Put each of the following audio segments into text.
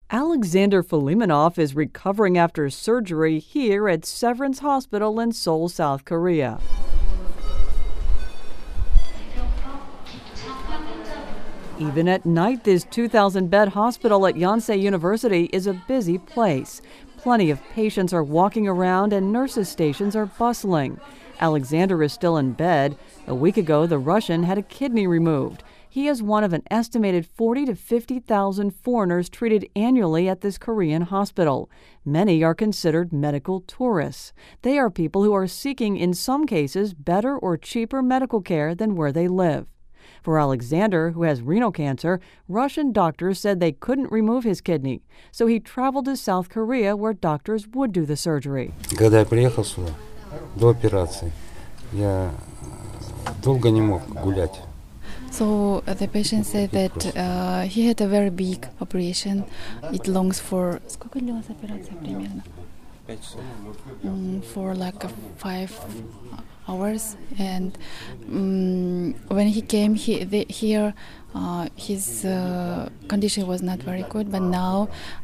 Alexander Filimonov is recovering after surgery here at Severance Hospital in Seoul, South Korea. Even at night, this 2,000-bed hospital at Yonsei University is a busy place. Plenty of patients are walking around and nurses' stations are bustling. Alexander is still in bed. A week ago, the Russian had a kidney removed. He is one of an estimated 40,000 to 50,000 foreigners treated annually at this Korean hospital. Many are considered medical tourists. They are people who are seeking, in some cases, better or cheaper medical care than where they live. For Alexander, who has renal cancer, Russian doctors said they couldn't remove his kidney, so he traveled to South Korea where doctors would do the surgery. Когда я приехал сюда, до операции, я долго не мог гулять. So the patient said that he had a very big operation. It longs for сколько длилась операция примерно? For like 5 hours, and when he came here, his condition was not very good. But now,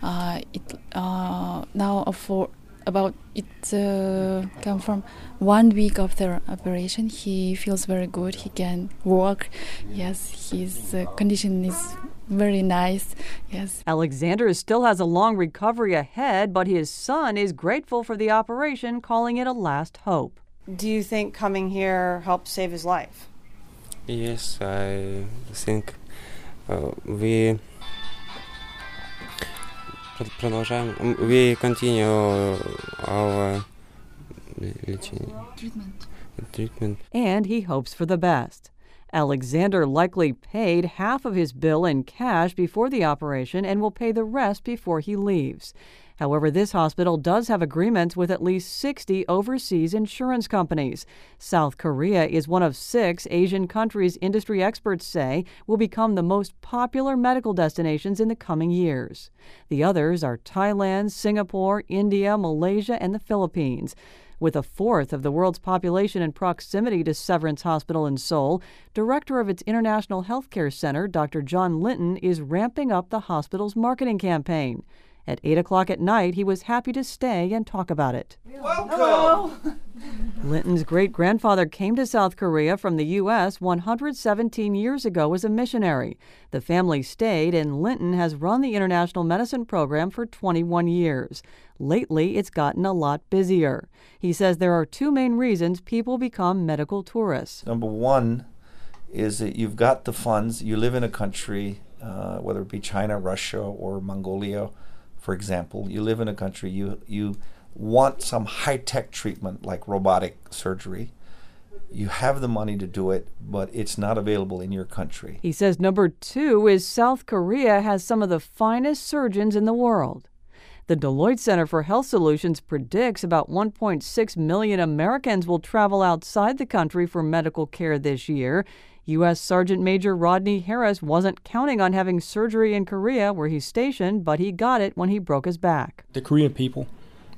come from 1 week after operation, he feels very good. He can walk. Yes, his condition is very nice. Yes. Alexander still has a long recovery ahead, but his son is grateful for the operation, calling it a last hope. Do you think coming here helped save his life? Yes, I think we continue our treatment. And he hopes for the best. Alexander likely paid half of his bill in cash before the operation and will pay the rest before he leaves. However, this hospital does have agreements with at least 60 overseas insurance companies. South Korea is one of 6 Asian countries industry experts say will become the most popular medical destinations in the coming years. The others are Thailand, Singapore, India, Malaysia, and the Philippines. With a fourth of the world's population in proximity to Severance Hospital in Seoul, director of its International Healthcare Center, Dr. John Linton, is ramping up the hospital's marketing campaign. At 8 o'clock at night, he was happy to stay and talk about it. Welcome! Linton's great-grandfather came to South Korea from the U.S. 117 years ago as a missionary. The family stayed, and Linton has run the International Medicine Program for 21 years. Lately, it's gotten a lot busier. He says there are 2 main reasons people become medical tourists. Number one is that you've got the funds. You live in a country, whether it be China, Russia, or Mongolia, for example. You live in a country, you want some high-tech treatment like robotic surgery. You have the money to do it, but it's not available in your country. He says number 2 is South Korea has some of the finest surgeons in the world. The Deloitte Center for Health Solutions predicts about 1.6 million Americans will travel outside the country for medical care this year. U.S. Sergeant Major Rodney Harris wasn't counting on having surgery in Korea where he's stationed, but he got it when he broke his back. The Korean people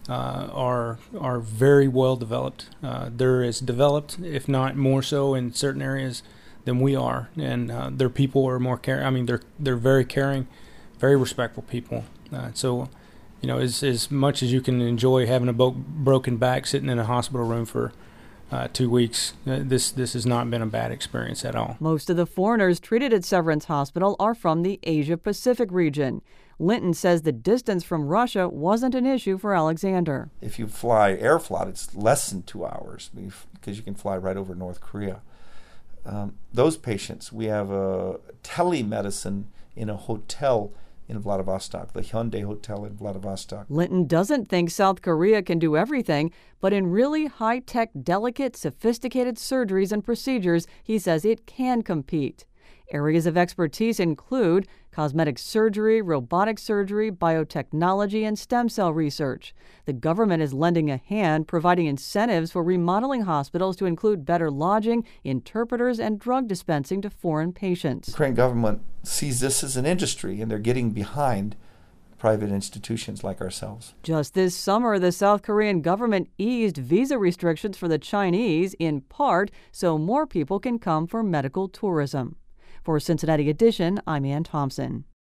are very well developed. They're as developed, if not more so, in certain areas than we are, and their people are more caring. I mean, they're very caring, very respectful people. So, you know, as much as you can enjoy having a broken back, sitting in a hospital room for 2 weeks, this has not been a bad experience at all. Most of the foreigners treated at Severance Hospital are from the Asia-Pacific region. Linton says the distance from Russia wasn't an issue for Alexander. If you fly Aeroflot, it's less than 2 hours because you can fly right over North Korea. Those patients, we have a telemedicine in a hotel in Vladivostok, the Hyundai Hotel in Vladivostok. Linton doesn't think South Korea can do everything, but in really high-tech, delicate, sophisticated surgeries and procedures, he says it can compete. Areas of expertise include cosmetic surgery, robotic surgery, biotechnology, and stem cell research. The government is lending a hand, providing incentives for remodeling hospitals to include better lodging, interpreters, and drug dispensing to foreign patients. The Ukraine government sees this as an industry, and they're getting behind private institutions like ourselves. Just this summer, the South Korean government eased visa restrictions for the Chinese, in part so more people can come for medical tourism. For Cincinnati Edition, I'm Ann Thompson.